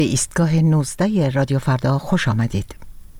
به ایستگاه 19 رادیو فردا خوش آمدید.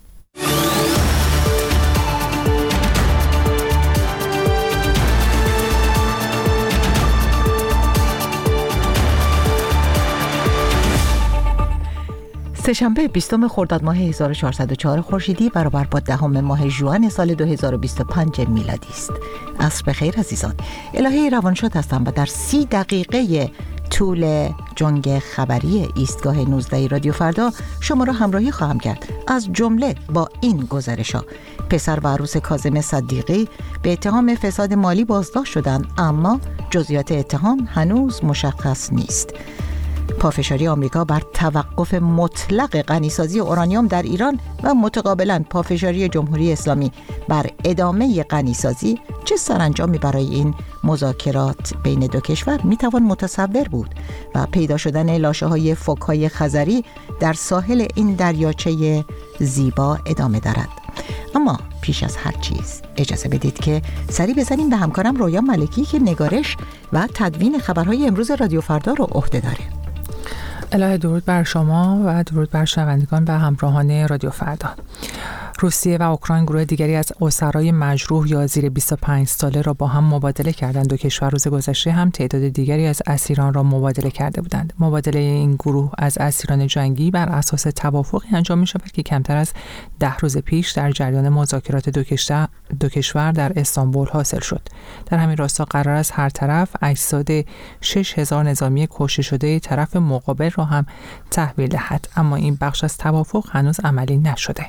سه‌شنبه 20 خرداد ماه 1404 خورشیدی برابر با 10 ماه ژوئن سال 2025 میلادی است. عصر بخیر عزیزان. الهه روانشاد هستم و در 30 دقیقه طول جنگ خبری ایستگاه 19 رادیو فردا شما را همراهی خواهم کرد. از جمله با این گزارش‌ها: پسر و عروس کاظم صدیقی به اتهام فساد مالی بازداشت شدند، اما جزئیات اتهام هنوز مشخص نیست. پافشاری آمریکا بر توقف مطلق غنیسازی اورانیوم در ایران و متقابلاً پافشاری جمهوری اسلامی بر ادامه غنیسازی، چه سرانجامی برای این مذاکرات بین دو کشور میتوان متصور بود و پیدا شدن لاشه‌های فوک‌های خزری در ساحل این دریاچه زیبا ادامه دارد. اما پیش از هر چیز اجازه بدید که سری بزنیم به همکارم رویا ملکی که نگارش و تدوین خبرهای امروز رادیو فردا رو عهده داره. الهه درود بر شما و درود بر شنوندگان و همراهان رادیو فردا. روسیه و اوکراین گروه دیگری از اسرای مجروح یا زیر 25 ساله را با هم مبادله کردند. دو کشور روز گذشته هم تعداد دیگری از اسیران را مبادله کرده بودند. مبادله این گروه از اسیران جنگی بر اساس توافقی انجام می شود که کمتر از 10 روز پیش در جریان مذاکرات دو کشور در استانبول حاصل شد. در همین راستا قرار است هر طرف اجساد 6000 نظامی کشته شده طرف مقابل را هم تحویل دهد، اما این بخش از توافق هنوز عملی نشده.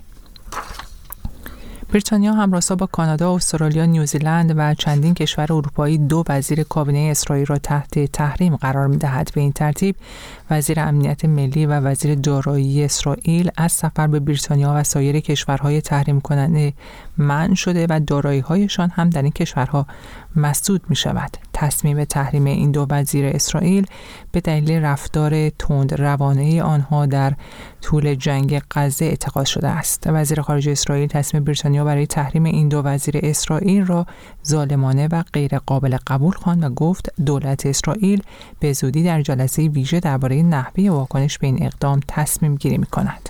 بریتانیا همراستا با کانادا، استرالیا، نیوزیلند و چندین کشور اروپایی 2 وزیر کابینه اسرائیل را تحت تحریم قرار می‌دهد. به این ترتیب وزیر امنیت ملی و وزیر دارایی اسرائیل از سفر به بریتانیا و سایر کشورهای تحریم کننده منع شده و دارایی‌هایشان هم در این کشورها مسدود می‌شود. تصمیم تحریم این 2 وزیر اسرائیل به دلیل رفتار تند روانه آنها در طول جنگ غزه اتخاذ شده است. وزیر خارجه اسرائیل تصمیم بریتانیا برای تحریم این 2 وزیر اسرائیل را ظالمانه و غیر قابل قبول خواند و گفت دولت اسرائیل به زودی در جلسه ویژه درباره نحوه واکنش به این اقدام تصمیم گیری می‌کند.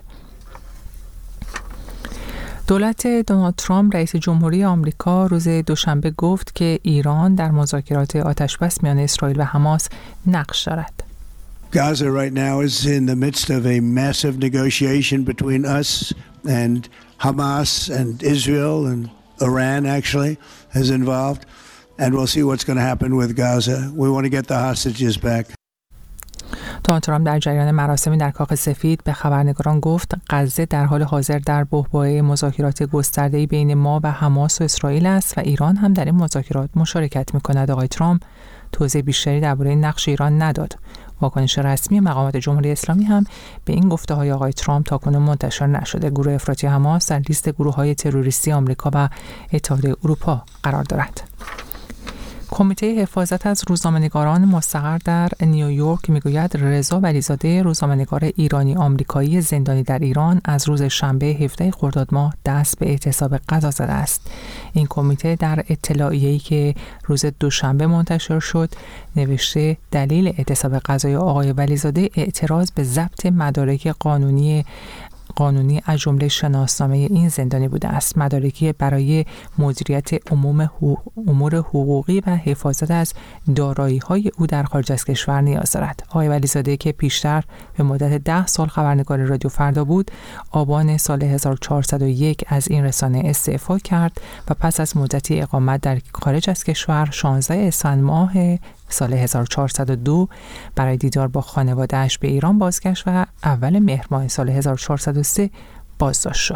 دولت دونالد ترامپ رئیس جمهوری آمریکا روز دوشنبه گفت که ایران در مذاکرات آتشبس میان اسرائیل و حماس نقش دارد. Gaza right now is in the midst of a massive negotiation between us and Hamas and Israel and Iran actually is involved, and we'll see what's going to happen with Gaza. We want to get the hostages back. دونالد ترامپ در جریان مراسمی در کاخ سفید به خبرنگاران گفت غزه در حال حاضر در بحبوحه مذاکرات گسترده‌ای بین ما و حماس و اسرائیل است و ایران هم در این مذاکرات مشارکت می‌کند. آقای ترامپ توضیح بیشتری درباره نقش ایران نداد. واکنش رسمی مقامات جمهوری اسلامی هم به این گفته‌های آقای ترامپ تاکنون منتشر نشده. گروه افراطی حماس در لیست گروه‌های تروریستی آمریکا و اتحادیه اروپا قرار دارد. کمیته حفاظت از روزنامه‌نگاران مستقر در نیویورک میگوید رضا ولیزاده، روزنامه‌نگار ایرانی آمریکایی زندانی در ایران، از روز شنبه 17 خرداد ماه دست به اعتصاب غذا زده است. این کمیته در اطلاعیه‌ای که روز دوشنبه منتشر شد نوشته دلیل اعتصاب غذای آقای ولیزاده اعتراض به ضبط مدارک قانونی از جمله شناسنامه این زندانی بوده است. مدارکی برای مدیریت امور حقوقی و حفاظت از دارایی‌های او در خارج از کشور نیاز دارد. آقای ولیزاده که پیشتر به مدت 10 سال خبرنگار رادیو فردا بود، آبان سال 1401 از این رسانه استعفا کرد و پس از مدتی اقامت در خارج از کشور 16 اسفند ماه سال 1402 برای دیدار با خانواده‌اش به ایران بازگشت و اول مهر ماه سال 1403 بازداشت شد.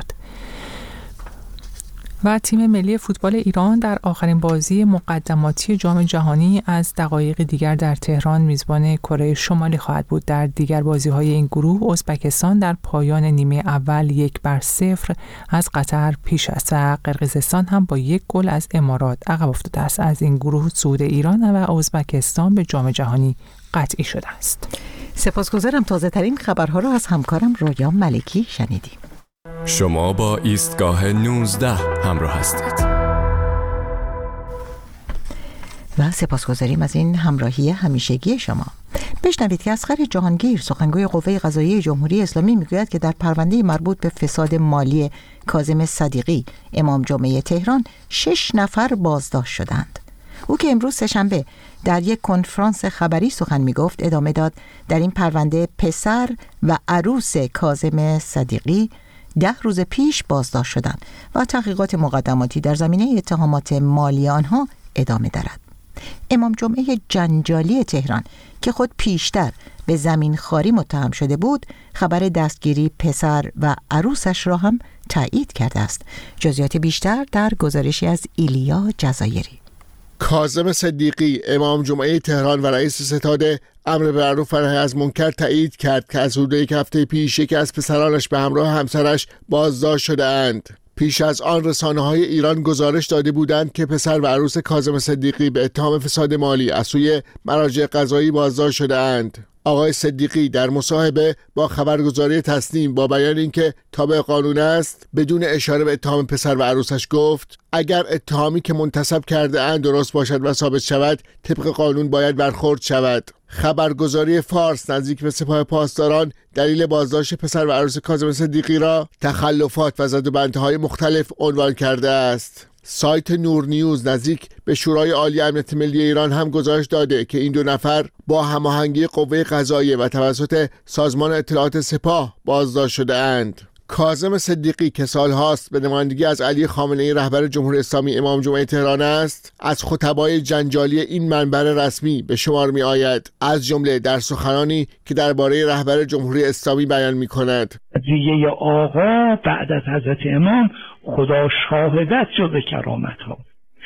و تیم ملی فوتبال ایران در آخرین بازی مقدماتی جام جهانی از دقایق دیگر در تهران میزبان کره شمالی خواهد بود. در دیگر بازی‌های این گروه ازبکستان در پایان نیمه اول 1-0 از قطر پیش است و قرقیزستان هم با 1 گل از امارات عقب افتاده است. از این گروه صعود ایران و ازبکستان به جام جهانی قطعی شده است. سپاسگزارم. تازه ترین خبرها را از همکارم رویا ملکی شنیدیم. شما با ایستگاه 19 همراه هستید. و سپاسگزاریم از این همراهی همیشگی شما. بشنوید که اصغر جهانگیر سخنگوی قوه قضاییه جمهوری اسلامی میگوید که در پرونده مربوط به فساد مالی کاظم صدیقی امام جمعه تهران 6 نفر بازداشت شدند. او که امروز سه‌شنبه در یک کنفرانس خبری سخن میگفت ادامه داد در این پرونده پسر و عروس کاظم صدیقی 10 روز پیش بازداشت شدند و تحقیقات مقدماتی در زمینه اتهامات مالی آنها ادامه دارد. امام جمعه جنجالی تهران که خود پیشتر به زمین خواری متهم شده بود، خبر دستگیری پسر و عروسش را هم تایید کرده است. جزئیات بیشتر در گزارشی از ایلیا جزایری. کاظم صدیقی امام جمعه تهران و رئیس ستاد امر بالمعروف و نهی از منکر تایید کرد که از حدود 1 هفته پیش یکی از پسرانش به همراه همسرش بازداشت شده اند. پیش از آن رسانه‌های ایران گزارش داده بودند که پسر و عروس کاظم صدیقی به اتهام فساد مالی از سوی مراجع قضایی بازداشت شده اند. آقای صدیقی در مصاحبه با خبرگزاری تسنیم با بیان اینکه تابع قانون است بدون اشاره به اتهام پسر و عروسش گفت اگر اتهامی که منتسب کرده اند درست باشد و ثابت شود طبق قانون باید برخورد شود. خبرگزاری فارس نزدیک به سپاه پاسداران دلیل بازداشت پسر و عروس کاظم صدیقی را تخلفات و زدوبندهای مختلف عنوان کرده است. سایت نور نیوز نزدیک به شورای عالی امنیت ملی ایران هم گزارش داده که این 2 نفر با هماهنگی قوه قضاییه و توسط سازمان اطلاعات سپاه بازداشت شده اند. کاظم صدیقی که سالهاست به نمایندگی از علی خامنه‌ای رهبر جمهوری اسلامی امام جمعه تهران است، از خطبای جنجالی این منبر رسمی به شمار می آید، از جمله در سخنانی که درباره رهبر جمهوری اسلامی بیان می کند. قضیه آقا بعد از حضرت امام خدا شاهدت جز کرامت ها.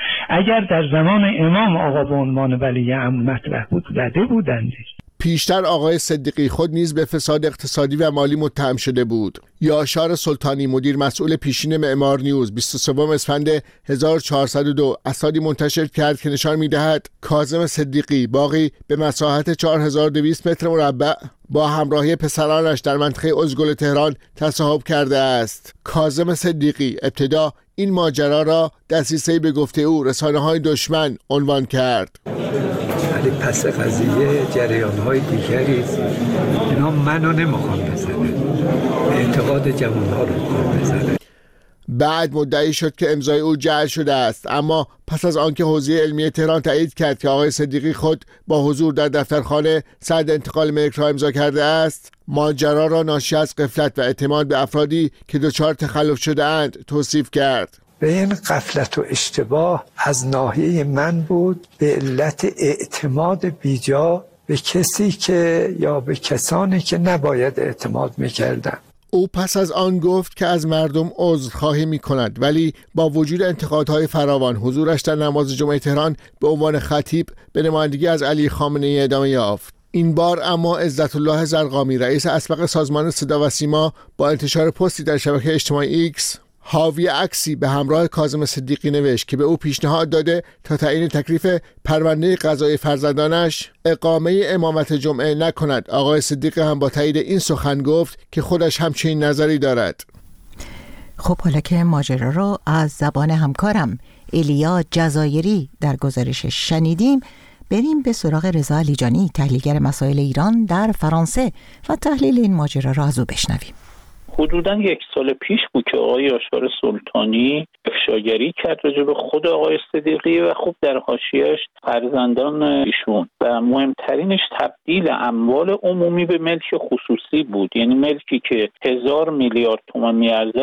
اگر در زمان امام آقا به عنوان ولی امر مطرح بود زده بودند. پیشتر آقای صدیقی خود نیز به فساد اقتصادی و مالی متهم شده بود. یاشار سلطانی مدیر مسئول پیشین معمار نیوز 23 اسفند 1402 اسنادی منتشر کرد که نشان می‌دهد کاظم صدیقی باغی به مساحت 4200 متر مربع با همراهی پسرانش در منطقه ازگل تهران تصاحب کرده است. کاظم صدیقی ابتدا این ماجرا را دسیسه‌ای به گفته او رسانه‌های دشمن عنوان کرد. ولی پس قضیه جریان‌های دیگری اینا منو نمیخوان بزنن، اعتقاد جوان‌ها رو میخوان بزنن. بعد مدعی شد که امضای او جعل شده است، اما پس از آنکه حوزه علمی تهران تایید کرد که آقای صدیقی خود با حضور در دفترخانه سند انتقال ملک را امضا کرده است، ماجرا را ناشی از غفلت و اعتماد به افرادی که دچار تخلف شده اند توصیف کرد. به این غفلت و اشتباه از ناحیه من بود به علت اعتماد بیجا به کسی که یا به کسانی که نباید اعتماد میکردن. او پس از آن گفت که از مردم عذرخواهی می کند، ولی با وجود انتقادهای فراوان حضورش در نماز جمعه تهران به عنوان خطیب به نمایندگی از علی خامنه‌ای ادامه یافت. این بار اما عزت الله زرقامی رئیس اسبق سازمان صدا و سیما با انتشار پستی در شبکه اجتماعی ایکس حاوی عکسی به همراه کاظم صدیقی نوشت که به او پیشنهاد داده تا تعیین تکلیف پرونده قضایی فرزندانش اقامه امامت جمعه نکند. آقای صدیقی هم با تایید این سخن گفت که خودش همچین نظری دارد. خب حالا که ماجرا رو از زبان همکارم ایلیا جزایری در گزارشش شنیدیم، بریم به سراغ رضا علیجانی تحلیلگر مسائل ایران در فرانسه و تحلیل این ماجرا را از او بشنویم. حدوداً 1 سال پیش بود که آقای یاشار سلطانی افشاگری کرد راجع به خود آقای صدیقی و خب در حاشیه‌اش فرزندان ایشون و مهمترینش تبدیل اموال عمومی به ملک خصوصی بود. یعنی ملکی که 1000 میلیارد تومان میارزه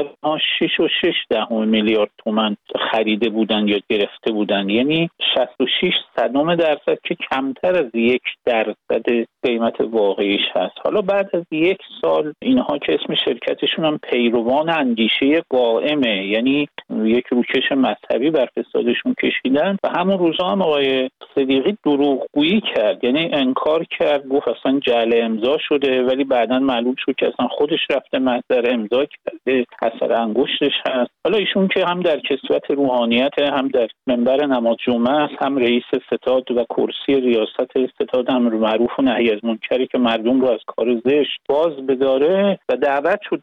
6.6 میلیارد تومان خریده بودن یا گرفته بودن، یعنی 66% که کمتر از 1% قیمت واقعیش هست. حالا بعد از 1 سال اینها که اسم شرکتشون هم پیروان اندیشه قائمه، یعنی یک روکش مذهبی بر فسادشون کشیدن و همون روزا هم آقای صدیقی دروغگویی کرد، یعنی انکار کرد، گفت اصلا جعل امضا شده، ولی بعداً معلوم شد که اصلا خودش رفته محضر امضا کرده، اثر انگشتش هست. حالا ایشون که هم در کسوت روحانیت هم در منبر نماز جمعه است، هم رئیس ستاد و کرسی ریاست ستاد امر معروف و نهی از منکری که مردم رو از کار زشت باز بداره و دعوت شد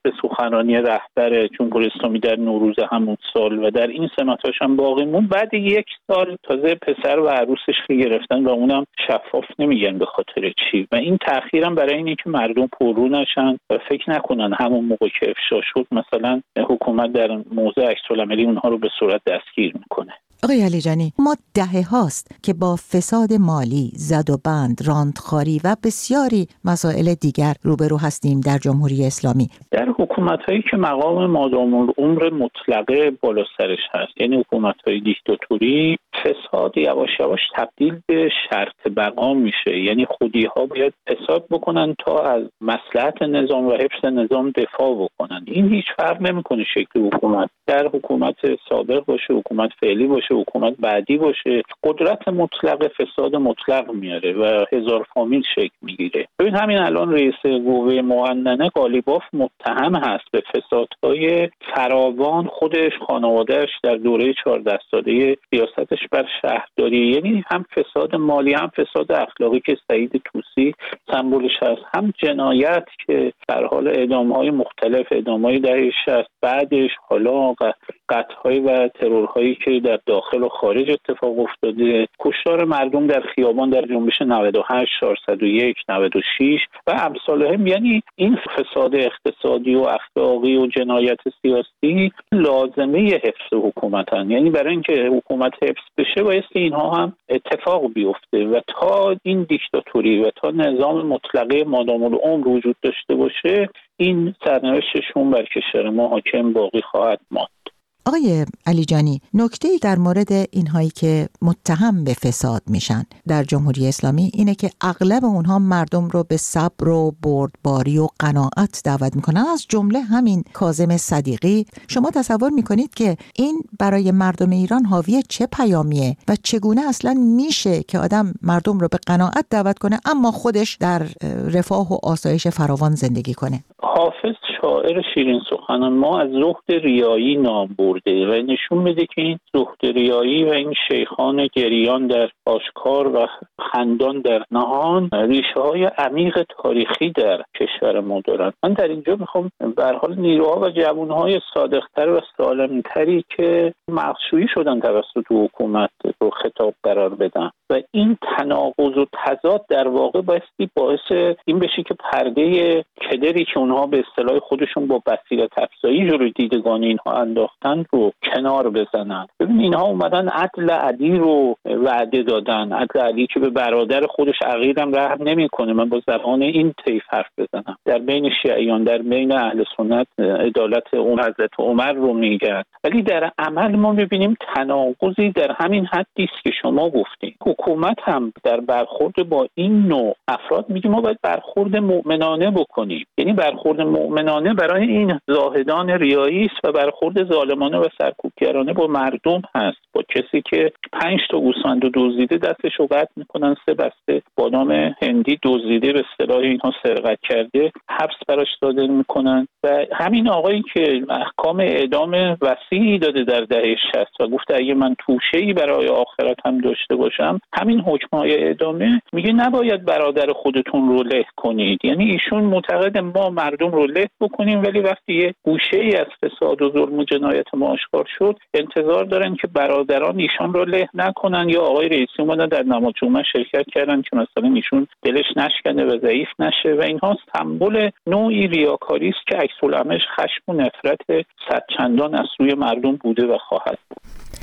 به سخنرانی رهبر جمهوری اسلامی در نوروز همون سال و در این سمتاش هم باقی موند. بعد 1 سال تازه پسر و عروسش که گرفتن و اونم شفاف نمیگن به خاطر چی، و این تأخیرم برای اینه که مردم پررو نشن و فکر نکنن همون موقع که افشا شد مثلا حکومت در موضع عکس‌العملی اونها رو به صورت دستگیر میکنه. آقای علیجانی، ما دهه هاست که با فساد مالی، زد و بند، راندخواری و بسیاری مسائل دیگر روبرو هستیم در جمهوری اسلامی. در حکومت‌هایی که مقام مادام العمر مطلقه بالا سرش هست، یعنی حکومت‌های دیکتاتوری، فساد یواش یواش تبدیل به شرط بقا میشه. یعنی خودی‌ها باید فساد بکنن تا از مصلحت نظام و حفظ نظام دفاع بکنن. این هیچ فرق نمی‌کنه شکل حکومت، در حکومت سابق باشه، حکومت فعلی باشه، حکومت بعدی باشه، قدرت مطلق فساد مطلق میاره و هزار فامیل شکل میگیره. ببین همین الان رئیس قوه مقننه قالیباف متهم هست به فسادهای فراوان، خودش، خانواده‌اش در دوره 14 ساله سیاستش بر شهرداری، یعنی هم فساد مالی هم فساد اخلاقی که سعید طوسی سمبولش هست، هم جنایت که در حال اعدام‌های مختلف، اعدام‌های دهه 60 بعدش، حالا قتل‌های و ترورهایی که در داخل و خارج اتفاق افتاده، کشتار مردم در خیابان در جنبش 98 401 96 و امثالهم. یعنی این فساد اقتصادی و اخلاقی و جنایت سیاسی لازمه حفظ حکومتن، یعنی برای اینکه حکومت حفظ بشه باید اینها هم اتفاق بیفته و تا این دیکتاتوری و تا نظام مطلقه مادام العمر وجود داشته باشه این سرنوشتشون بر کشور ما حاکم باقی خواهد ماند. آقای علیجانی، نکته‌ای در مورد اینهایی که متهم به فساد میشن در جمهوری اسلامی اینه که اغلب اونها مردم رو به صبر و بردباری و قناعت دعوت میکنن، از جمله همین کاظم صدیقی. شما تصور میکنید که این برای مردم ایران حاوی چه پیامیه و چگونه اصلا میشه که آدم مردم رو به قناعت دعوت کنه اما خودش در رفاه و آسایش فراوان زندگی کنه؟ حافظ شاعر شیرین سخنان ما از زهد ریایی نام برده و نشون میده که این زهد ریایی و این شیخان گریان در آشکار و خندان در نهان ریشه های عمیق تاریخی در کشور ما دارن. من در اینجا میخوام به هر حال نیروها و جوانهای صادقتر و سالمتری که مغزشویی شدن توسط حکومت رو خطاب قرار بدن و این تناقض و تضاد در واقع بایستی باعث این بشه که پرده کدری که اونها به اصطلاح خودشون با بصیرت افزایی جلوی دیدگان اینها انداختن رو کنار بزنن. ببین اینها اومدن عدل علی رو وعده دادن، عدل علی که به برادر خودش عقیدم رحم نمیکنه. من با زبان این طیف حرف بزنم، در بین شیعیان، در بین اهل سنت عدالت اون حضرت عمر رو میگن، ولی در عمل ما میبینیم تناقضی در همین حدی است که شما گفتین. حکومت هم در برخورد با این نوع افراد میگه ما باید برخورد مؤمنانه بکنیم، یعنی برخورد مؤمنانه برای این زاهدان ریایی است و برخورد ظالمانه و سرکوبگرانه با مردم هست. با کسی که 5 تا گوسفند دزدیده دستش رو قطع میکنن، 3 بسته بادام هندی دزدیده به اصطلاح اینها سرقت کرده حبس براش داده میکنن. و همین آقایی که احکام اعدام وسیعی داده در دهه 60 و گفته اگه من توشه‌ای برای آخرت هم داشته باشم، همین حکم‌های اعدامه میگه نباید برادر خودتون رو له کنید. یعنی ایشون معتقد ما مردم رو له بکنیم، ولی وقتی یه گوشه‌ای از فساد و ظلم و جنایت ما آشکار شد انتظار دارن که برادران ایشان رو له نکنن. یا آقای رئیسی اومدن در نماز جمعه شرکت کردن که مثلا ایشون دلش نشکنه و ضعیف نشه و اینها سمبل نوعی ریاکاری است که عکس‌العملش خشم و نفرت صدچندان از سوی مردم بوده و خواهد بود.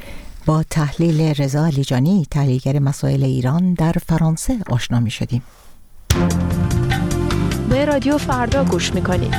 با تحلیل رضا علیجانی، تحلیلگر مسائل ایران در فرانسه آشنا می شدیم. به رادیو فردا گوش می کنید.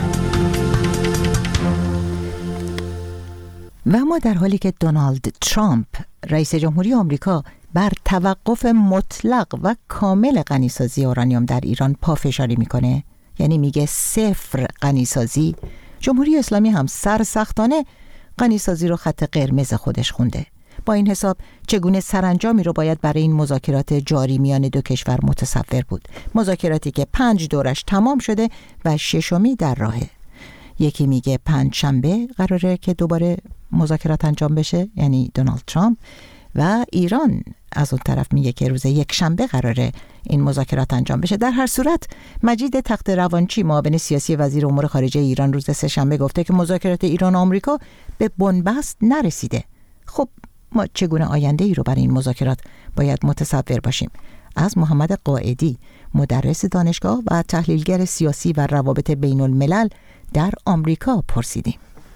و ما در حالی که دونالد ترامپ رئیس جمهوری آمریکا بر توقف مطلق و کامل غنیسازی اورانیوم در ایران پافشاری میکنه، یعنی میگه 0 غنیسازی، جمهوری اسلامی هم سرسختانه غنیسازی رو خط قرمز خودش خونده. با این حساب چگونه سرانجامی رو باید برای این مذاکرات جاری میان دو کشور متصور بود؟ مذاکراتی که 5 دورش تمام شده و 6می در راهه. یکی میگه 5 شنبه قراره که دوباره مذاکرات انجام بشه، یعنی دونالد ترامپ، و ایران از اون طرف میگه که روز یک شنبه قراره این مذاکرات انجام بشه. در هر صورت مجید تخت روانچی معاون سیاسی وزیر امور خارجه ایران روز سه‌شنبه گفته که مذاکرات ایران و آمریکا به بنبست نرسیده. خب ما چگونه آینده ای رو برای این مذاکرات باید متصور باشیم؟ از محمد قائدی مدرس دانشگاه و تحلیلگر سیاسی و روابط بین الملل در آمریکا پرسیدیم.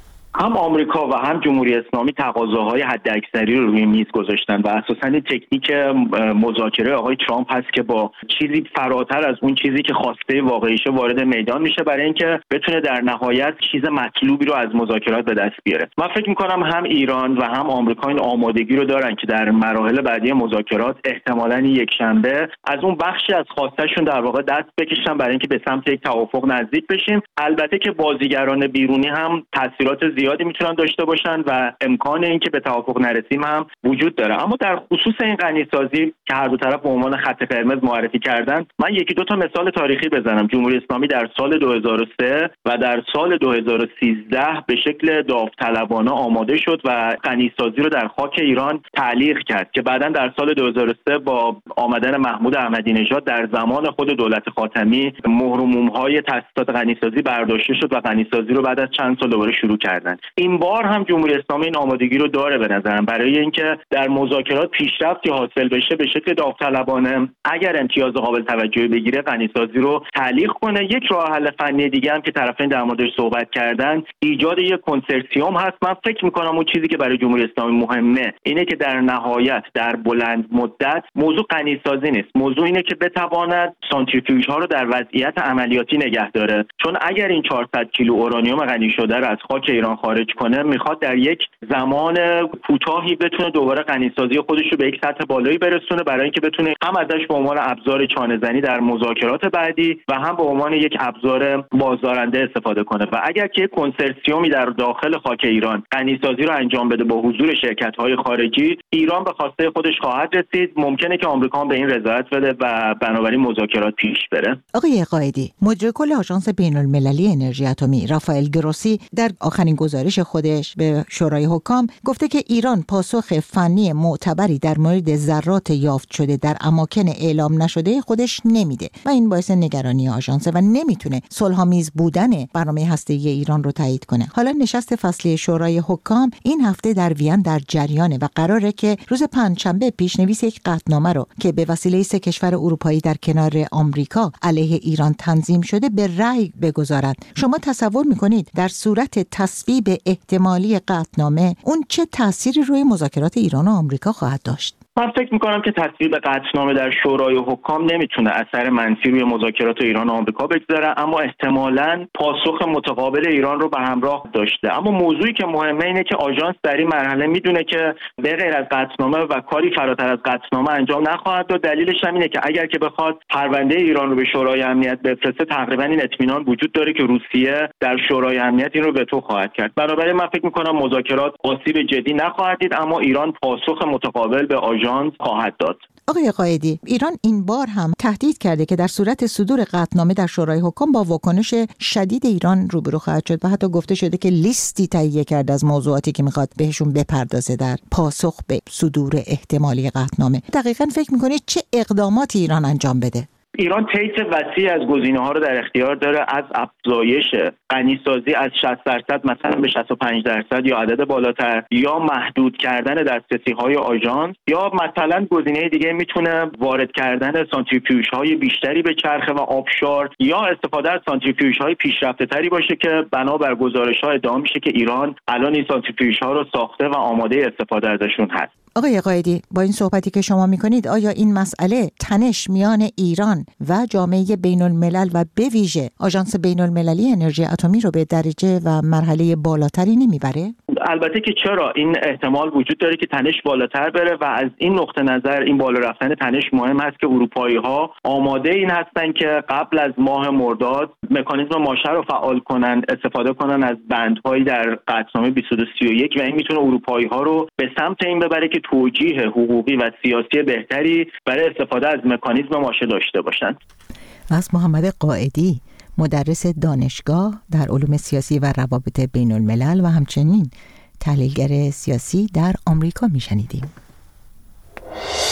هم آمریکا و هم جمهوری اسلامی تقاضاهای حداکثری رو روی میز گذاشتن و اساساً تکنیک مذاکره آقای ترامپ هست که با چیزی فراتر از اون چیزی که خواسته واقعیشه وارد میدان میشه برای اینکه بتونه در نهایت چیز مطلوبی رو از مذاکرات به دست بیاره. من فکر می‌کنم هم ایران و هم آمریکا این آمادگی رو دارن که در مراحل بعدی مذاکرات احتمالاً یک شنبه از اون بخشی از خواسته‌شون در واقع دست بکشن برای اینکه به سمت یک توافق نزدیک بشیم. البته که بازیگران بیرونی هم تاثیرات زیادی میتونن داشته باشن و امکان اینکه به توافق نرسیم هم وجود داره. اما در خصوص این غنیسازی که هر دو طرف به عنوان خط قرمز معرفی کردن، من یکی دو تا مثال تاریخی بزنم. جمهوری اسلامی در سال 2003 و در سال 2013 به شکل داوطلبانه آماده شد و غنیسازی رو در خاک ایران تعلیق کرد که بعداً در سال 2003 با آمدن محمود احمدی نژاد در زمان خود دولت خاتمی مهر و موم‌های تأسیسات غنیسازی برداشته شد و غنیسازی رو بعد از چند سال دوباره شروع کردن. این بار هم جمهوری اسلامی این آمادگی رو داره به نظرم برای اینکه در مذاکرات پیشرفتی حاصل بشه به شکل داوطلبانه اگر امتیاز قابل توجهی بگیره غنیسازی رو تعلیق کنه. یک راه حل فنی دیگه هم که طرفین در موردش صحبت کردن ایجاد یک کنسرسیوم هست. من فکر می‌کنم اون چیزی که برای جمهوری اسلامی مهمه اینه که در نهایت در بلند مدت موضوع غنیسازی نیست، موضوع اینه که بتواند سانتریفیوژها رو در وضعیت عملیاتی نگه داره، چون اگر این 400 کیلو اورانیوم غنی شده رو از خاک ایران خارج کنه میخواد در یک زمان کوتاهی بتونه دوباره غنیسازی خودش رو به یک سطح بالایی برسونه برای اینکه بتونه هم ازش به عنوان ابزار چانه‌زنی در مذاکرات بعدی و هم به عنوان یک ابزار بازدارنده استفاده کنه. و اگر که کنسرسیومی در داخل خاک ایران غنیسازی رو انجام بده با حضور شرکت‌های خارجی، ایران به خواسته خودش خواهد رسید. ممکنه که آمریکا هم به این رضایت بده و بنابراین مذاکرات پیش بره. آقای قائدی، مدیر کل آژانس بین‌المللی انرژی اتمی رافائل گروسی در آخرین گزارش خودش به شورای حکام گفته که ایران پاسخ فنی معتبری در مورد ذرات یافت شده در اماکن اعلام نشده خودش نمیده و این باعث نگرانی آژانس و نمیتونه صلح‌آمیز بودن برنامه هسته‌ای ایران رو تایید کنه. حالا نشست فصلی شورای حکام این هفته در وین در جریانه و قراره که روز پنجشنبه پیشنویس یک قطعنامه رو که به وسیله 3 کشور اروپایی در کنار آمریکا علیه ایران تنظیم شده به رأی بگذارند. شما تصور میکنید در صورت تصویب احتمالی قطعنامه اون چه تأثیری روی مذاکرات ایران و آمریکا خواهد داشت؟ من فکر می‌کنم که تصویب قطعنامه در شورای حکام نمیتونه اثر منفی روی مذاکرات ایران و آمریکا بگذاره، اما احتمالاً پاسخ متقابل ایران رو به همراه داشته. اما موضوعی که مهمه اینه که آژانس در این مرحله میدونه که به غیر از قطعنامه و کاری فراتر از قطعنامه انجام نخواهد داد. دلیلش هم اینه که اگر که بخواد پرونده ایران رو به شورای امنیت بفرسته تقریباً این اطمینان وجود داره که روسیه در شورای امنیت این رو وتو خواهد کرد. بنابراین من فکر می‌کنم مذاکرات آسیب جدی نخواهد دید، اما ایران پاسخ متقابل به خواهد داد. آقای قائدی، ایران این بار هم تهدید کرده که در صورت صدور قطعنامه در شورای حکام با واکنش شدید ایران روبرو خواهد شد و حتی گفته شده که لیستی تهیه کرده از موضوعاتی که میخواد بهشون بپردازه در پاسخ به صدور احتمالی قطعنامه. دقیقاً فکر میکنید چه اقداماتی ایران انجام بده؟ ایران طیف وسیع از گزینه‌ها رو در اختیار داره، از افزایش غنیسازی از 60% مثلا به 65% یا عدد بالاتر، یا محدود کردن دسترسی‌های آژانس، یا مثلا گزینه دیگه میتونه وارد کردن سانتریفیوژهای بیشتری به چرخه و آبشار، یا استفاده از سانتریفیوژهای پیشرفته‌تری باشه که بنابر گزارش‌ها ادعا میشه که ایران الان این سانتریفیوژها رو ساخته و آماده استفاده ازشون هست. آقای قائدی، با این صحبتی که شما میکنید آیا این مسئله تنش میان ایران و جامعه بین الملل و به ویژه آژانس بین المللی انرژی اتمی رو به درجه و مرحله بالاتری نمیبره؟ البته که چرا، این احتمال وجود داره که تنش بالاتر بره و از این نقطه نظر این بالا رفتن تنش مهم است که اروپایی‌ها آماده این هستن که قبل از ماه مرداد مکانیزم ماشه رو فعال کنن، استفاده کنن از بندهایی در قطعنامه 2231 و این میتونه اروپایی‌ها رو به سمت این ببره که توجیه حقوقی و سیاسی بهتری برای استفاده از مکانیزم ماشه داشته باشند. از محمد قائدی، مدرس دانشگاه در علوم سیاسی و روابط بین الملل و همچنین تحلیلگر سیاسی در آمریکا میشنیدیم.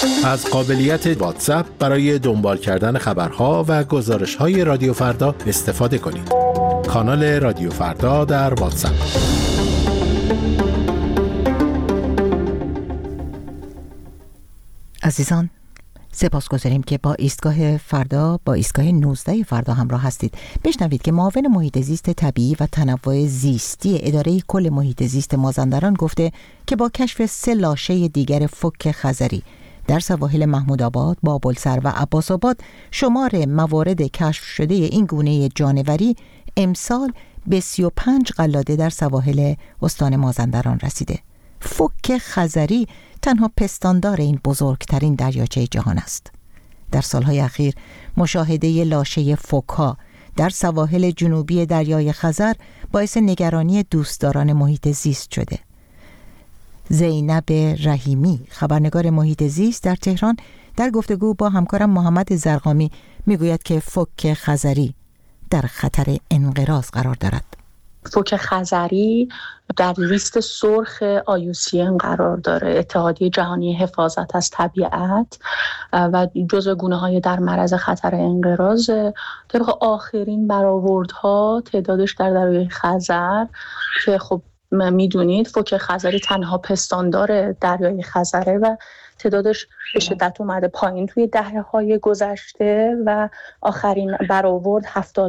از قابلیت واتساپ برای دنبال کردن خبرها و گزارش‌های رادیو فردا استفاده کنید. کانال رادیو فردا در واتساپ. عزیزان، سپاسگزاریم که با ایستگاه 19 فردا همراه هستید. بشنوید که معاون محیط زیست طبیعی و تنوع زیستی اداره کل محیط زیست مازندران گفته که با کشف 3 لاشه دیگر فوک خزری در سواحل محمودآباد، بابلسر و عباس‌آباد شمار موارد کشف شده این گونه جانوری امسال به 35 قلاده در سواحل استان مازندران رسیده. فوک خزری تنها پستاندار این بزرگترین دریاچه جهان است. در سالهای اخیر مشاهده لاشه فوک‌ها در سواحل جنوبی دریای خزر باعث نگرانی دوستداران محیط زیست شده. زینب رحیمی، خبرنگار محیط زیست در تهران، در گفتگو با همکارم محمد زرقامی میگوید که فوک خزری در خطر انقراض قرار دارد. فوک خزری در لیست سرخ IUCN قرار داره، اتحادیه جهانی حفاظت از طبیعت، و جزو گونه‌های در معرض خطر انقراض. طبق آخرین برآوردها تعدادش در دریای خزر که خب میدونید فوک خزری تنها پستاندار دریای خزره و تعدادش به شدت اومده پایین توی دهه‌های گذشته و آخرین برآورد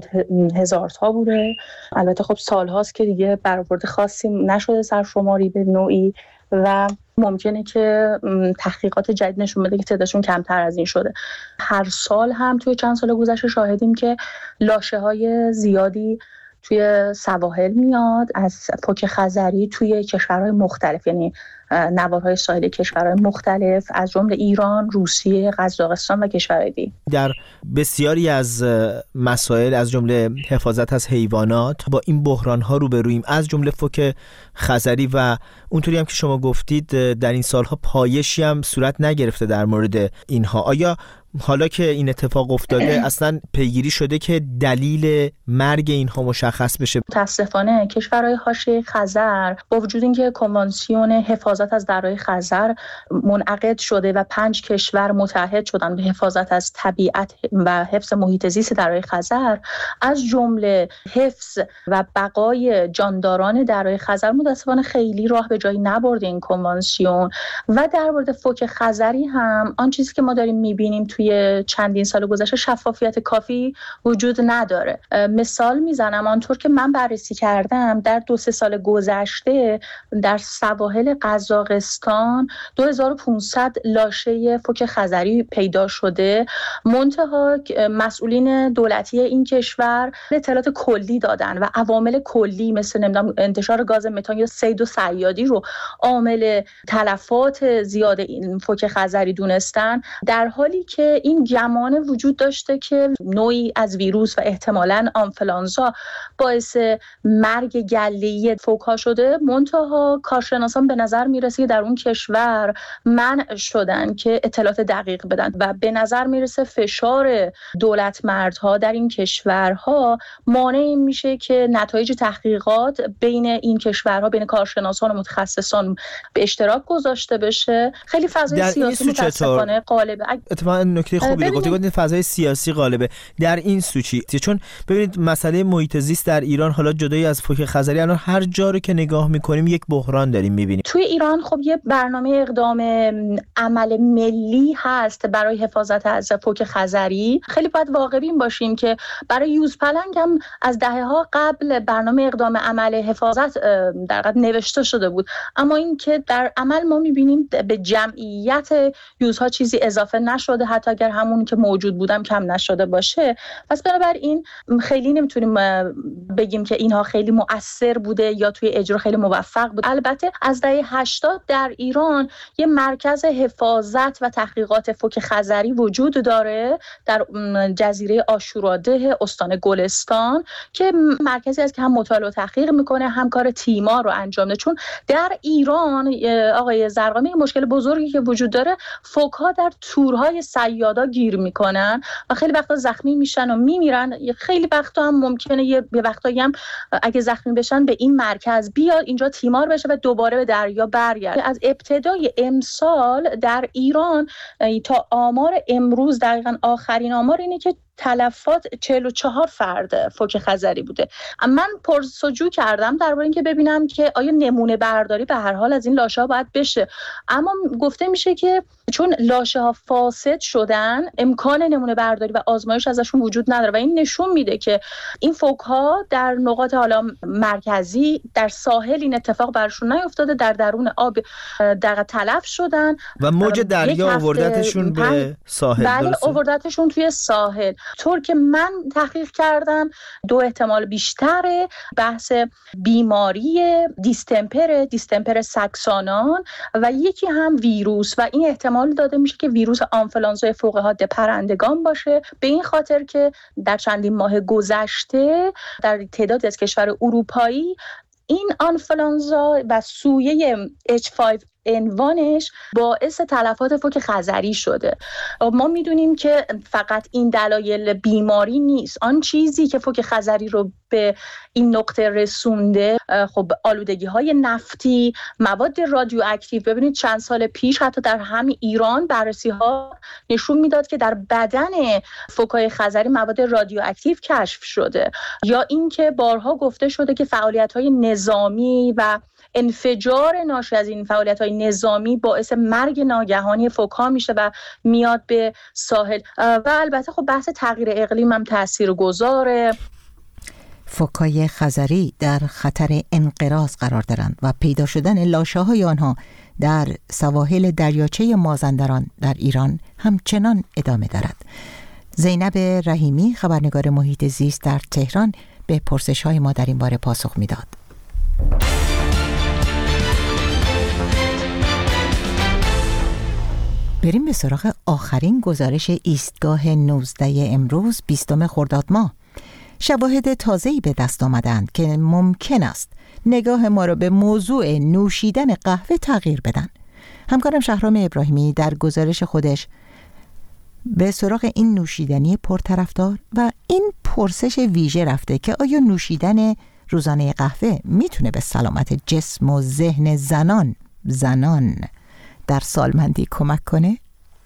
70,000 تا بوده. البته خب سالهاست که دیگه برآورد خاصی نشده سرشماری به نوعی و ممکنه که تحقیقات جدید نشون بده که تعدادشون کمتر از این شده. هر سال هم توی چند سال گذشته شاهدیم که لاشه‌های زیادی توی سواحل میاد از فوک خزری توی کشورهای مختلف، یعنی نوارهای ساحلی کشورهای مختلف از جمله ایران، روسیه، قزاقستان و کشورهای دیگه. در بسیاری از مسائل از جمله حفاظت از حیوانات با این بحران‌ها روبرویم، از جمله فوک خزری، و اونطوری هم که شما گفتید در این سالها پایشی هم صورت نگرفته در مورد اینها. آیا حالا که این اتفاق افتاده اصلا پیگیری شده که دلیل مرگ اینها مشخص بشه؟ متاسفانه کشورهای حاشیه خزر با وجود اینکه کنوانسیون حفاظت از درهای خزر منعقد شده و 5 کشور متحد شدن به حفاظت از طبیعت و حفظ محیط زیست درهای خزر، از جمله حفظ و بقای جانداران درهای خزر متاسفانه خیلی راه به جایی نبرده این کنوانسیون. و در مورد فوک خزری هم آن چیزی که ما داریم می‌بینیم توی چندین سال گذشته شفافیت کافی وجود نداره. مثال میزنم، آنطور که من بررسی کردم در 2-3 سال گذشته در سواحل قزاقستان 2500 لاشه فوک خزری پیدا شده. منتها مسئولین دولتی این کشور اطلاعات کلی دادن و عوامل کلی مثل انتشار گاز متان یا صید و صیادی رو عامل تلفات زیاد این فوک خزری دونستن، در حالی که این گمان وجود داشته که نوعی از ویروس و احتمالاً آنفلانزا باعث مرگ گله‌ای فوک‌ها شده. منتها کارشناسان به نظر میرسه که در اون کشور منع شدن که اطلاعات دقیق بدن و به نظر میرسه فشار دولت مردها در این کشورها مانع میشه که نتایج تحقیقات بین این کشورها، بین کارشناسان و متخصصان به اشتراک گذاشته بشه. خیلی فضای سیاسی متاسفانه غالبه. اتفاقا نکته خوبی رو گفتید، فضای سیاسی غالبه در این سوچی. چون ببینید مسئله محیط زیست در ایران، حالا جدایی از فوک خزری، الان هر جا رو که نگاه میکنیم یک بحران داریم میبینیم. توی ایران خب یه برنامه اقدام عمل ملی هست برای حفاظت از فوک خزری. خیلی باید واقع‌بین باشیم که برای یوزپلنگ هم از دهه‌ها قبل برنامه اقدام عمل حفاظت در واقع نوشته شده بود، اما این که در عمل ما میبینیم به جمعیت یوزها چیزی اضافه نشده، حتی اگر همون که موجود بودم کم نشده باشه. پس بنابراین خیلی نمیتونیم بگیم که اینها خیلی مؤثر بوده یا توی اجرا خیلی موفق بود. البته از دهه 80 در ایران یه مرکز حفاظت و تحقیقات فوک خزری وجود داره در جزیره عاشوراده استان گلستان که مرکزی است که هم مطالعه و تحقیق میکنه، هم کار تیما رو انجام میده. چون در ایران آقای زرقامی مشکل بزرگی که وجود داره، فوک‌ها در تورهای صیادا گیر میکنن و خیلی وقتا زخمی میشن و میمیرن. خیلی وقتا هم ممکنه یه وقتایی هم اگه زخمی بشن به این مرکز بیاد اینجا تیمار بشه و دوباره به دریا برگرده. از ابتدای امسال در ایران تا آمار امروز، دقیقاً آخرین آمار اینه که تلفات 44 فرد فوک خزری بوده. من پرسجو کردم درباره اینکه ببینم که آیا نمونه برداری به هر حال از این لاشه ها باید بشه، اما گفته میشه که چون لاشه ها فاسد شدن امکان نمونه برداری و آزمایش ازشون وجود نداره و این نشون میده که این فوک ها در نقاط حالا مرکزی در ساحل این اتفاق برشون نیفتاده، در درون آب دقیقاً تلف شدن و موج دریا آوردتشون به ساحل. بله آوردتشون توی ساحل. طور که من تحقیق کردم 2 احتمال بیشتره، بحث بیماری دیستمپر ساکسانان و یکی هم ویروس و این احتمال داده میشه که ویروس آنفولانزای فوق حاد پرندگان باشه، به این خاطر که در چندین ماه گذشته در تعدادی از کشور اروپایی این آنفولانزا و سویه H5N1 باعث تلفات فوک خزری شده. ما میدونیم که فقط این دلایل بیماری نیست. آن چیزی که فوک خزری رو به این نقطه رسونده، خب آلودگی های نفتی، مواد رادیواکتیو. ببینید چند سال پیش حتی در همین ایران بررسی ها نشون میداد که در بدن فوکای خزری مواد رادیواکتیو کشف شده، یا اینکه بارها گفته شده که فعالیت های نظامی و انفجار ناشی از این فعالیت‌های نظامی باعث مرگ ناگهانی فوک‌ها میشه و میاد به ساحل. و البته خب بحث تغییر اقلیم هم تاثیرگذاره. فوک‌های خزری در خطر انقراض قرار دارند و پیدا شدن لاشه‌های آنها در سواحل دریاچه مازندران در ایران همچنان ادامه دارد. زینب رحیمی، خبرنگار محیط زیست در تهران، به پرسش‌های ما در این باره پاسخ می‌داد. بریم به سراغ آخرین گزارش ایستگاه 19 امروز 20 خرداد ماه. شواهد تازه‌ای به دست آمدند که ممکن است نگاه ما را به موضوع نوشیدن قهوه تغییر بدن. همکارم شهرام ابراهیمی در گزارش خودش به سراغ این نوشیدنی پرطرفدار و این پرسش ویژه رفته که آیا نوشیدن روزانه قهوه میتونه به سلامت جسم و ذهن زنان در سالمندی کمک کنه؟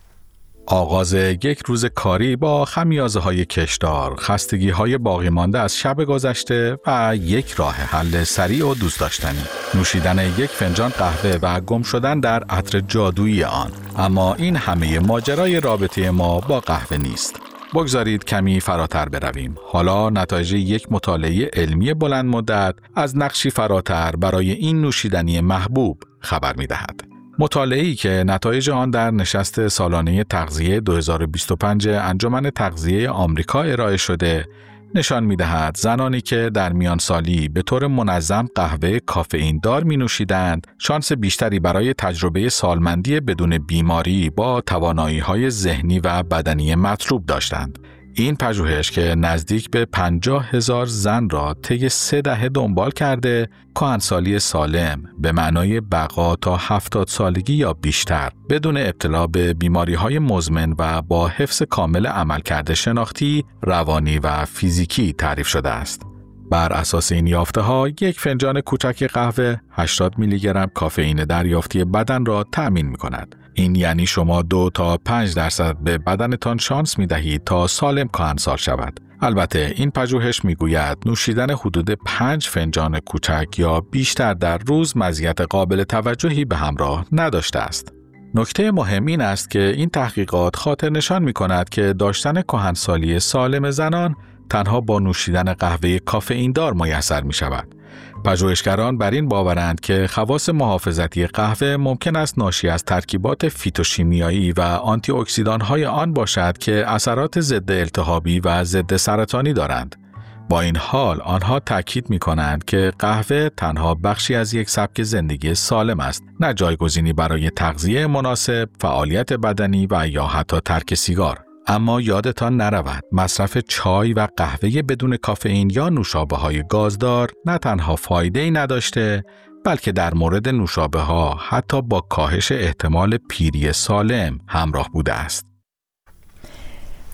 آغاز یک روز کاری با خمیازه‌های کشدار، خستگی‌های باقی مانده از شب گذشته و یک راه حل سریع و دوست داشتنی، نوشیدن یک فنجان قهوه و گم شدن در عطر جادویی آن. اما این همه ماجرای رابطه ما با قهوه نیست. بگذارید کمی فراتر برویم. حالا نتایج یک مطالعه علمی بلند مدت از نقشی فراتر برای این نوشیدنی محبوب خبر می‌دهد. مطالعه‌ای که نتایج آن در نشست سالانه تغذیه 2025 انجمن تغذیه آمریکا ارائه شده نشان می‌دهد زنانی که در میان سالی به طور منظم قهوه کافئین دار می‌نوشیدند، شانس بیشتری برای تجربه سالمندی بدون بیماری با توانایی‌های ذهنی و بدنی مطلوب داشتند. این پژوهش که نزدیک به 50,000 زن را طی 3 دهه دنبال کرده، کهنسالی سالم به معنای بقا تا 70 سالگی یا بیشتر بدون ابتلا به بیماری‌های مزمن و با حفظ کامل عملکرد شناختی، روانی و فیزیکی تعریف شده است. بر اساس این یافته‌ها، یک فنجان کوچک قهوه 80 میلی گرم کافئین دریافتی بدن را تأمین می‌کند. این یعنی شما 2 تا 5% به بدنتان شانس می‌دهید تا سالم کهنسال شود. البته این پژوهش می‌گوید نوشیدن حدود 5 فنجان کوچک یا بیشتر در روز مزیت قابل توجهی به همراه نداشته است. نکته مهم این است که این تحقیقات خاطر نشان می‌کند که داشتن کهنسالی سالم زنان تنها با نوشیدن قهوه کافئین دار میسر می شود. پژوهشگران بر این باورند که خواص محافظتی قهوه ممکن است ناشی از ترکیبات فیتوشیمیایی و آنتی اکسیدان‌های آن باشد که اثرات ضد التهابی و ضد سرطانی دارند. با این حال آنها تاکید می کنند که قهوه تنها بخشی از یک سبک زندگی سالم است، نه جایگزینی برای تغذیه مناسب، فعالیت بدنی و یا حتی ترک سیگار. اما یادتان نرود مصرف چای و قهوه بدون کافئین یا نوشابه‌های گازدار نه تنها فایده‌ای نداشته، بلکه در مورد نوشابه‌ها حتی با کاهش احتمال پیری سالم همراه بوده است.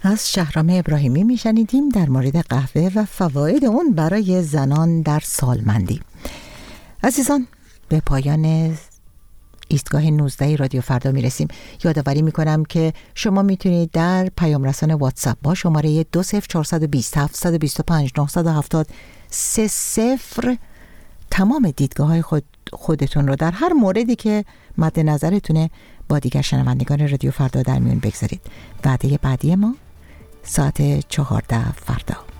از شهرام ابراهیمی میشنیدیم در مورد قهوه و فواید اون برای زنان در سالمندی. عزیزان، به پایان ایستگاه 19 رادیو فردا میرسیم. یادآوری میکنم که شما میتونید در پیام رسان واتساپ با شماره 20420 725 970 30 تمام دیدگاه های خودتون رو در هر موردی که مد نظرتونه با دیگر شنوندگان رادیو فردا در میون بگذارید. وعده بعدی ما ساعت 14 فردا.